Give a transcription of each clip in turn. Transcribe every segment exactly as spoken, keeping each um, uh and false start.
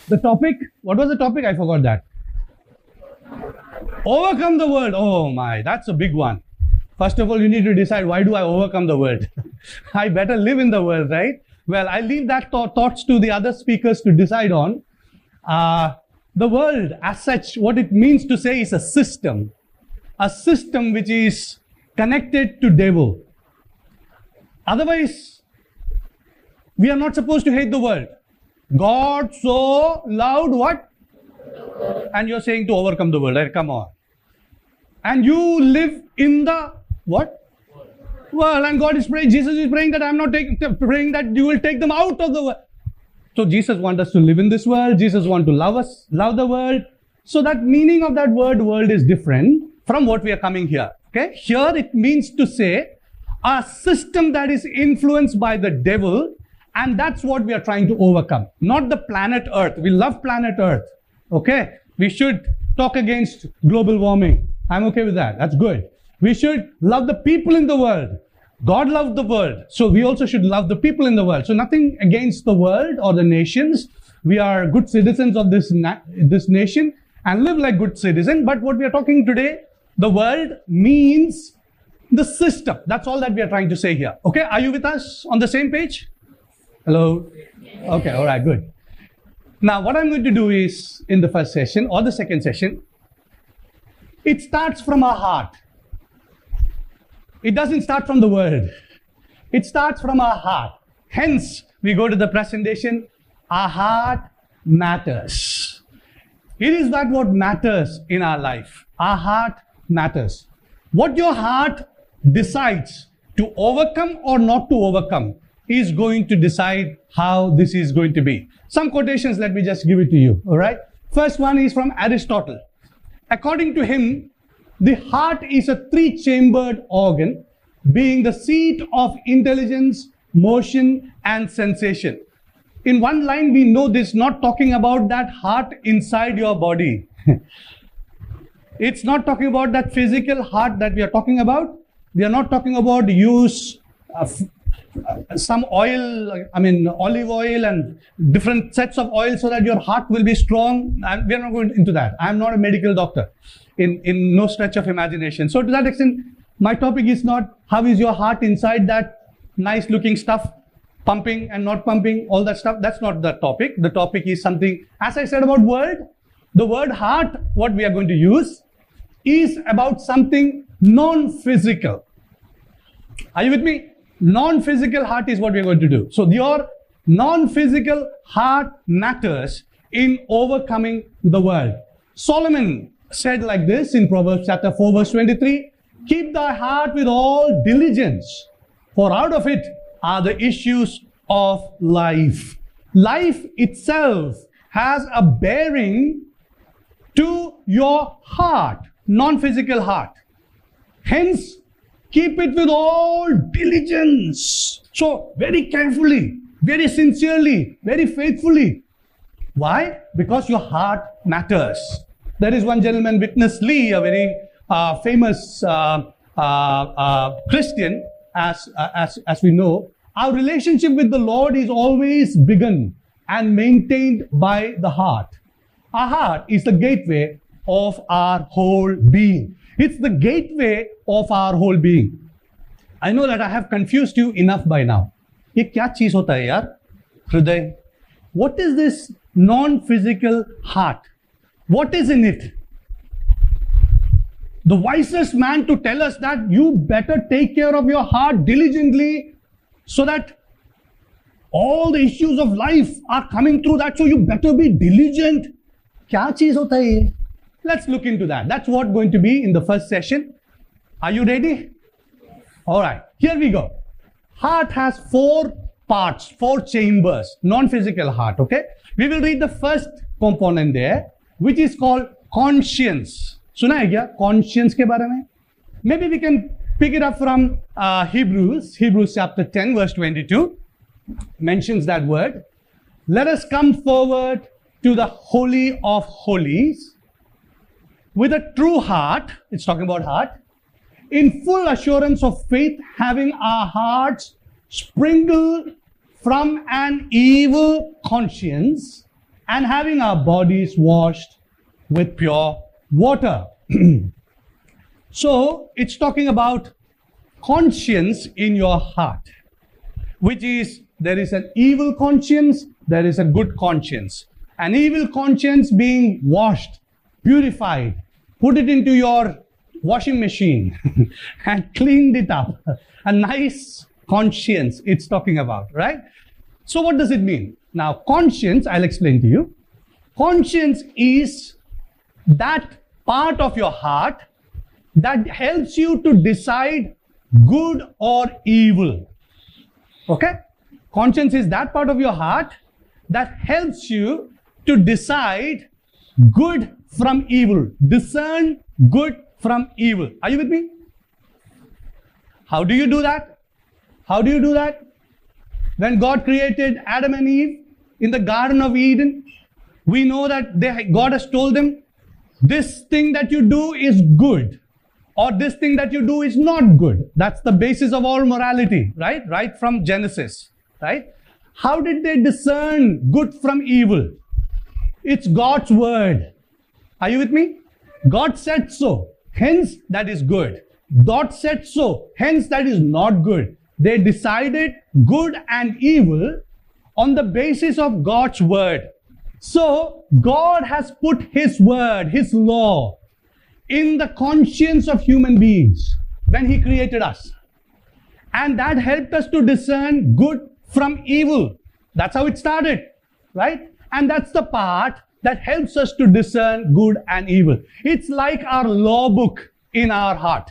The topic, what was the topic? I forgot that. Overcome the world. Oh my, that's a big one. First of all, you need to decide, why do I overcome the world? I better live in the world, right? Well, I leave that th- thoughts to the other speakers to decide on. Uh, the world as such, what it means to say is a system. A system which is connected to devil. Otherwise, we are not supposed to hate the world. God so loved what? And you're saying to overcome the world, right? Come on. And you live in the what? World. And God is praying, Jesus is praying that I'm not taking, praying that you will take them out of the world. So Jesus wants us to live in this world. Jesus wants to love us, love the world. So that meaning of that word world is different from what we are coming here. Okay? Here it means to say a system that is influenced by the devil, and that's what we are trying to overcome. Not the planet Earth. We love planet Earth. Okay? We should talk against global warming. I'm okay with that. That's good. We should love the people in the world. God loved the world. So we also should love the people in the world. So nothing against the world or the nations. We are good citizens of this, na- this nation and live like good citizens. But what we are talking today, the world means the system. That's all that we are trying to say here. Okay? Are you with us on the same page? Hello? Okay, all right, good. Now, what I'm going to do is, in the first session or the second session, it starts from our heart. It doesn't start from the world. It starts from our heart. Hence, we go to the presentation. Our heart matters. It is that what matters in our life. Our heart matters. What your heart decides to overcome or not to overcome is going to decide how this is going to be. Some quotations, let me just give it to you. All right. First one is from Aristotle. According to him, the heart is a three-chambered organ, being the seat of intelligence, motion, and sensation. In one line, we know this, not talking about that heart inside your body. It's not talking about that physical heart that we are talking about. We are not talking about use uh, uh, some oil, I mean olive oil and different sets of oil so that your heart will be strong. And we are not going into that. I am not a medical doctor in, in no stretch of imagination. So to that extent, my topic is not how is your heart inside that nice looking stuff, pumping and not pumping, all that stuff. That's not the topic. The topic is something, as I said about word, the word heart, what we are going to use, is about something non-physical. Are you with me? Non-physical heart is what we are going to do. So your non-physical heart matters in overcoming the world. Solomon said like this in Proverbs chapter four verse twenty-three, keep thy heart with all diligence, for out of it are the issues of life. Life itself has a bearing to your heart, non-physical heart. Hence, keep it with all diligence. So, very carefully, very sincerely, very faithfully. Why? Because your heart matters. There is one gentleman, Witness Lee, a very uh, famous uh, uh, uh, Christian, as, uh, as, as we know. Our relationship with the Lord is always begun and maintained by the heart. Our heart is the gateway of our whole being. It's the gateway of our whole being. I know that I have confused you enough by now. ये क्या चीज होता है यार? हृदय. What is this non-physical heart? What is in it? The wisest man to tell us that you better take care of your heart diligently so that all the issues of life are coming through that. So you better be diligent. क्या चीज होता है ये? Let's look into that. That's what's going to be in the first session. Are you ready? All right, here we go. Heart has four parts, four chambers, non-physical heart, okay? We will read the first component there, which is called conscience. सुना है क्या? Conscience के बारे में? Maybe we can pick it up from uh, Hebrews. Hebrews chapter ten, verse twenty-two mentions that word. Let us come forward to the Holy of Holies with a true heart, it's talking about heart, in full assurance of faith, having our hearts sprinkled from an evil conscience and having our bodies washed with pure water. So it's talking about conscience in your heart, which is there is an evil conscience, there is a good conscience. An evil conscience being washed, purified, put it into your washing machine and cleaned it up. A nice conscience it's talking about, right? So what does it mean? Now, conscience, I'll explain to you. Conscience is that part of your heart that helps you to decide good or evil. Okay? Conscience is that part of your heart that helps you to decide good from evil. Discern good from evil. Are you with me? How do you do that? How do you do that? When God created Adam and Eve in the Garden of Eden, we know that they, God has told them, this thing that you do is good, or this thing that you do is not good. That's the basis of all morality, right? Right from Genesis, right? How did they discern good from evil? It's God's word. Are you with me? God said so, hence that is good. God said so, hence that is not good. They decided good and evil on the basis of God's word. So God has put His word, His law in the conscience of human beings when He created us. And that helped us to discern good from evil. That's how it started, right? And that's the part that helps us to discern good and evil. It's like our law book in our heart.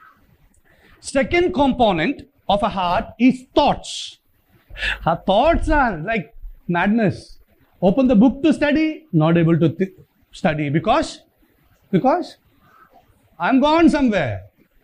Second component of a heart is thoughts. Our thoughts are like madness. Open the book to study, not able to th- study because, because I'm gone somewhere.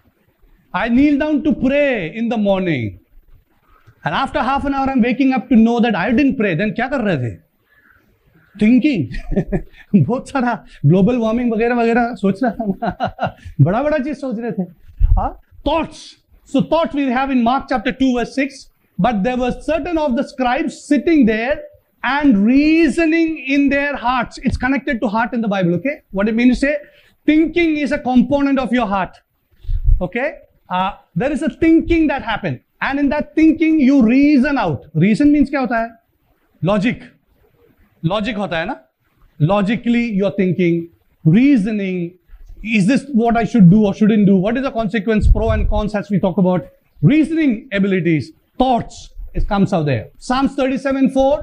I kneel down to pray in the morning. And after half an hour, I'm waking up to know that I didn't pray. Then क्या कर रहे थे? Thinking. बहुत सारा global warming वगैरह वगैरह सोच रहा था. बड़ा बड़ा चीज सोच रहे थे. हाँ? Thoughts. So thoughts we have in Mark chapter two verse six. But there were certain of the scribes sitting there and reasoning in their hearts. It's connected to heart in the Bible, okay? What it means to say, thinking is a component of your heart, okay? Uh, there is a thinking that happens. And in that thinking, you reason out. Reason means क्या होता है? Logic. Logic होता है ना? Logically, you're thinking, reasoning, is this what I should do or shouldn't do? What is the consequence, pro and cons as we talk about? Reasoning abilities, thoughts, it comes out there. Psalms thirty-seven four,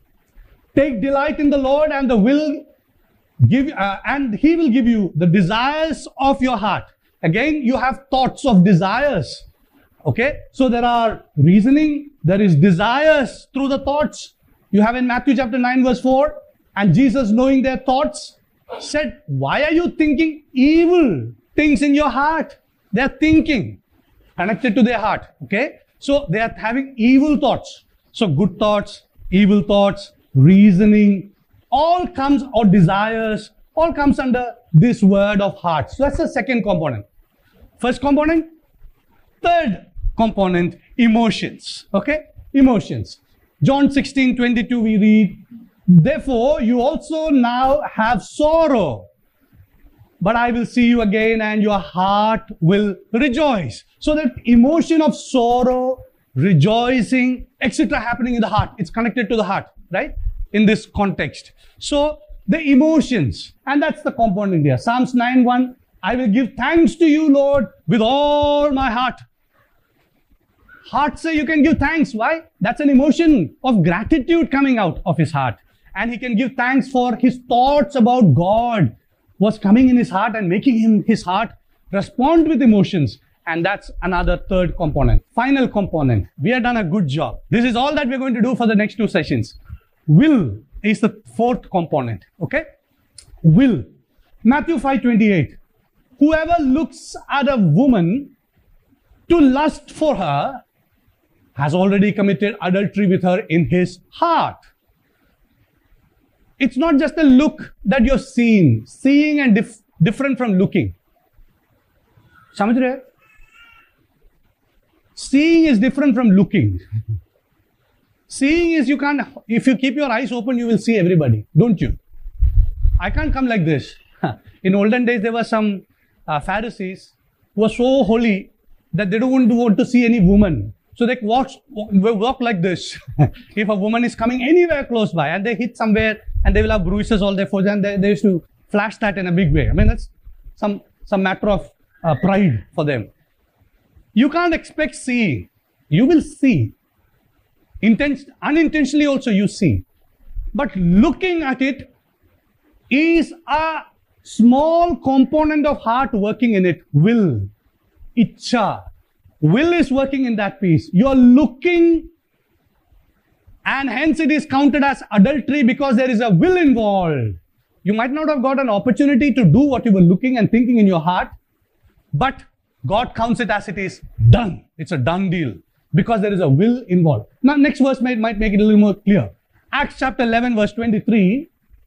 take delight in the Lord and the will give, uh, and He will give you the desires of your heart. Again, you have thoughts of desires. Okay, so there are reasoning, there is desires through the thoughts. You have in Matthew chapter nine verse four, and Jesus, knowing their thoughts, said, why are you thinking evil things in your heart? They are thinking connected to their heart. Okay, so they are having evil thoughts. So good thoughts, evil thoughts, reasoning, all comes, or desires, all comes under this word of heart. So that's the second component. First component. Third component, emotions. Okay, emotions. John sixteen twenty-two we read, therefore you also now have sorrow, but I will see you again and your heart will rejoice. So that emotion of sorrow, rejoicing, et cetera happening in the heart. It's connected to the heart, right? In this context. So the emotions, and that's the component here. Psalms nine one, I will give thanks to you, Lord, with all my heart. Heart say you can give thanks. Why? That's an emotion of gratitude coming out of his heart. And he can give thanks for his thoughts about God was coming in his heart and making him, his heart, respond with emotions. And that's another third component. Final component. We have done a good job. This is all that we're going to do for the next two sessions. Will is the fourth component. Okay? Will. Matthew five twenty-eight. Whoever looks at a woman to lust for her has already committed adultery with her in his heart. It's not just a look that you're seeing. Seeing and dif- different from looking. समझ रहे हैं? Seeing is different from looking. Seeing is you can't, if you keep your eyes open, you will see everybody, don't you? I can't come like this. In olden days, there were some uh, Pharisees who were so holy that they don't want to see any woman. So they walk, walk like this. If a woman is coming anywhere close by and they hit somewhere and they will have bruises all their foot, and they, they used to flash that in a big way. I mean, that's some, some matter of uh, pride for them. You can't expect seeing. You will see. Inten- unintentionally also you see. But looking at it is a small component of heart working in it. Will. Icha. Will is working in that piece. You're looking, and hence it is counted as adultery because there is a will involved. You might not have got an opportunity to do what you were looking and thinking in your heart, but God counts it as it is done. It's a done deal because there is a will involved. Now, next verse might, might make it a little more clear. Acts chapter eleven, verse twenty-three.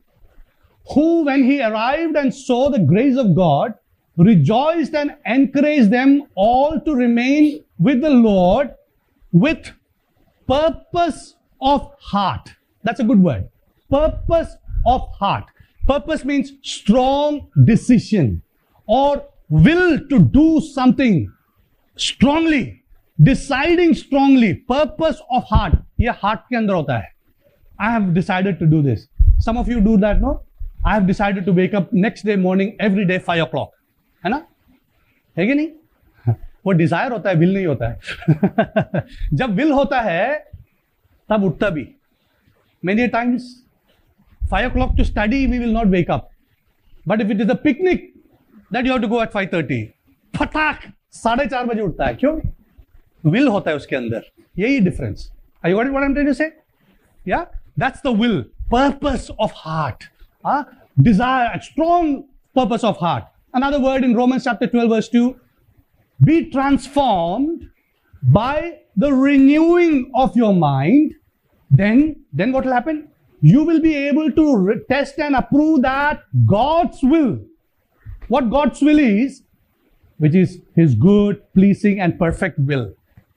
Who, when he arrived and saw the grace of God, rejoiced and encouraged them all to remain with the Lord with purpose of heart. That's a good word. Purpose of heart. Purpose means strong decision or will to do something strongly, deciding strongly. Purpose of heart. ये heart के अंदर होता है. I have decided to do this. Some of you do that, no? I have decided to wake up next day morning every day five o'clock. है ना? है कि नहीं? वो डिजायर होता है, विल नहीं होता है. जब विल होता है तब उठता भी. Many times five o'clock to study we will not wake up, but if it is a picnic that you have to go at five thirty, फटाक साढ़े चार बजे उठता है. क्यों? will होता है उसके अंदर. यही difference. Are you got it what I'm trying to say? Yeah, that's the will. Purpose of heart. Huh? Desire, a strong purpose of heart. Another word in Romans chapter twelve verse two, be transformed by the renewing of your mind. Then, then what will happen? You will be able to re- test and approve that God's will. What God's will is, which is His good, pleasing and perfect will.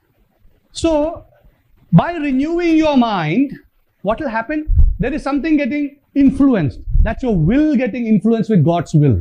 So, by renewing your mind, what will happen? There is something getting influenced. That's your will getting influenced with God's will.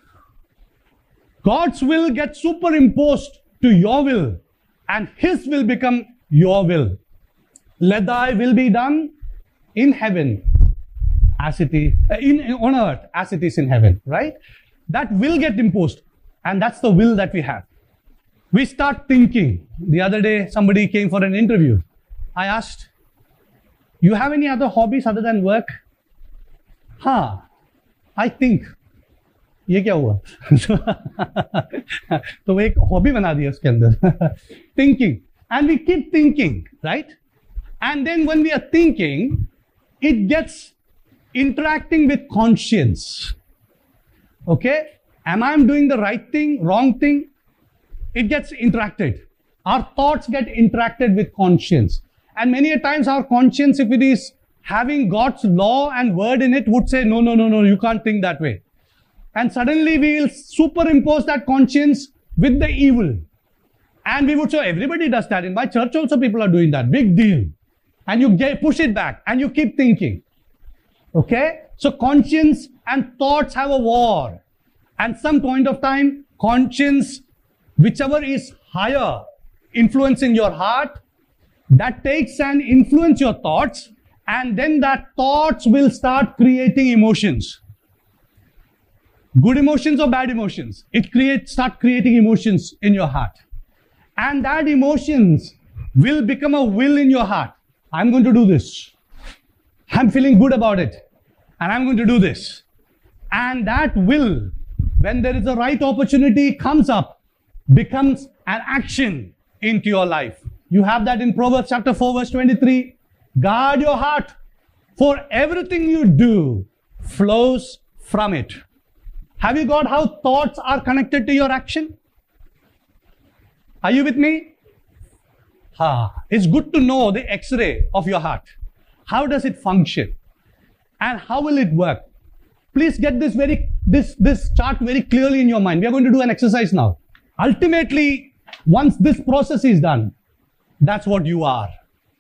God's will gets superimposed to your will, and His will become your will. Let thy will be done in heaven as it is in, in on earth as it is in heaven, right? That will get imposed, and that's the will that we have. We start thinking. The other day somebody came for an interview. I asked, you have any other hobbies other than work? Huh, I think. ये क्या हुआ? तो वो एक hobby बना दिया उसके अंदर. Thinking. And we keep thinking, right? And then when we are thinking, it gets interacting with conscience. Okay? Am I doing the right thing, wrong thing? It gets interacted. Our thoughts get interacted with conscience. And many a times our conscience, if it is having God's law and word in it, would say, no, no, no, no, you can't think that way. And suddenly we will superimpose that conscience with the evil. And we would say, everybody does that. In my church also people are doing that. Big deal. And you get, push it back and you keep thinking. Okay? So conscience and thoughts have a war. And some point of time, conscience, whichever is higher, influencing your heart, that takes and influence your thoughts. And then that thoughts will start creating emotions. Good emotions or bad emotions. It creates, start creating emotions in your heart. And that emotions will become a will in your heart. I'm going to do this. I'm feeling good about it. And I'm going to do this. And that will, when there is a right opportunity comes up, becomes an action into your life. You have that in Proverbs chapter four verse twenty-three. Guard your heart, for everything you do flows from it. Have you got how thoughts are connected to your action? Are you with me? Ha. It's good to know the X-ray of your heart. How does it function? And how will it work? Please get this very this, this chart very clearly in your mind. We are going to do an exercise now. Ultimately, once this process is done, that's what you are.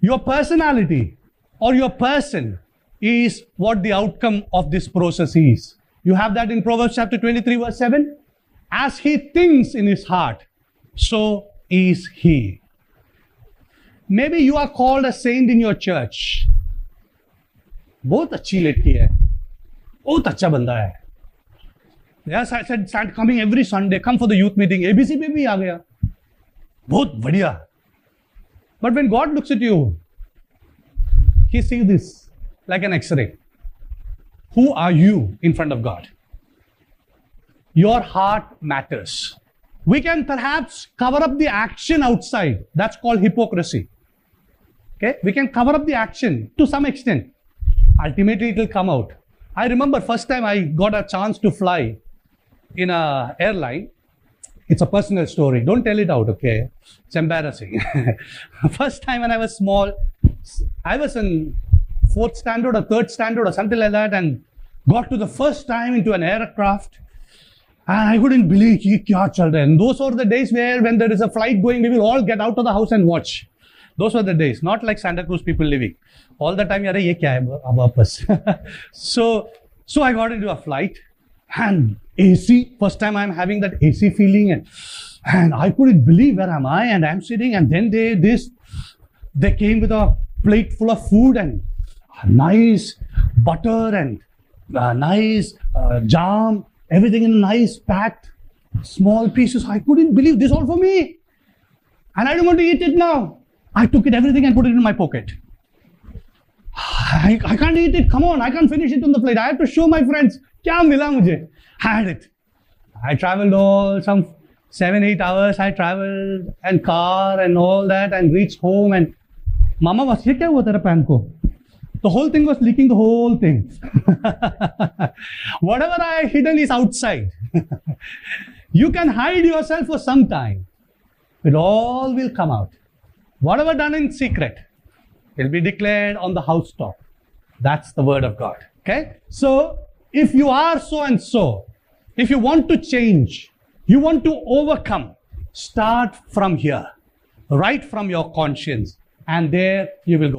Your personality or your person is what the outcome of this process is. You have that in Proverbs chapter twenty-three verse seven. As he thinks in his heart, so is he. Maybe you are called a saint in your church. बहुत अच्छी लड़की है, बहुत अच्छा बंदा है. Yes, I said start coming every Sunday. Come for the youth meeting. A B C पे भी आ गया. बहुत बढ़िया. But when God looks at you, He sees this like an X-ray. Who are you in front of God? Your heart matters. We can perhaps cover up the action outside. That's called hypocrisy. Okay? We can cover up the action to some extent. Ultimately, it will come out. I remember first time I got a chance to fly in a airline. It's a personal story. Don't tell it out, okay? It's embarrassing. First time when I was small, I was in fourth standard or third standard or something like that, and got to the first time into an aircraft. And I couldn't believe it. And those were the days where when there is a flight going, we will all get out of the house and watch. Those were the days, not like Santa Cruz people living. All the time, ye kya hai? so, so I got into a flight and A C, first time I'm having that A C feeling, and, and I couldn't believe where am I, and I'm sitting, and then they, this, they came with a plate full of food and nice butter and uh, nice uh, jam, everything in nice packed small pieces. I couldn't believe this all for me. And I don't want to eat it now. I took it, everything, and put it in my pocket. I, I can't eat it. Come on, I can't finish it on the plate. I have to show my friends. Kya mila mujhe? I had it. I traveled all some seven, eight hours. I traveled and car and all that and reached home and Mama was, ye kya hua tera pan ko? The whole thing was leaking, the whole thing. Whatever I had hidden is outside. You can hide yourself for some time. It all will come out. Whatever done in secret, it will be declared on the housetop. That's the word of God. Okay? So, if you are so and so, if you want to change, you want to overcome, start from here. Right from your conscience. And there you will go.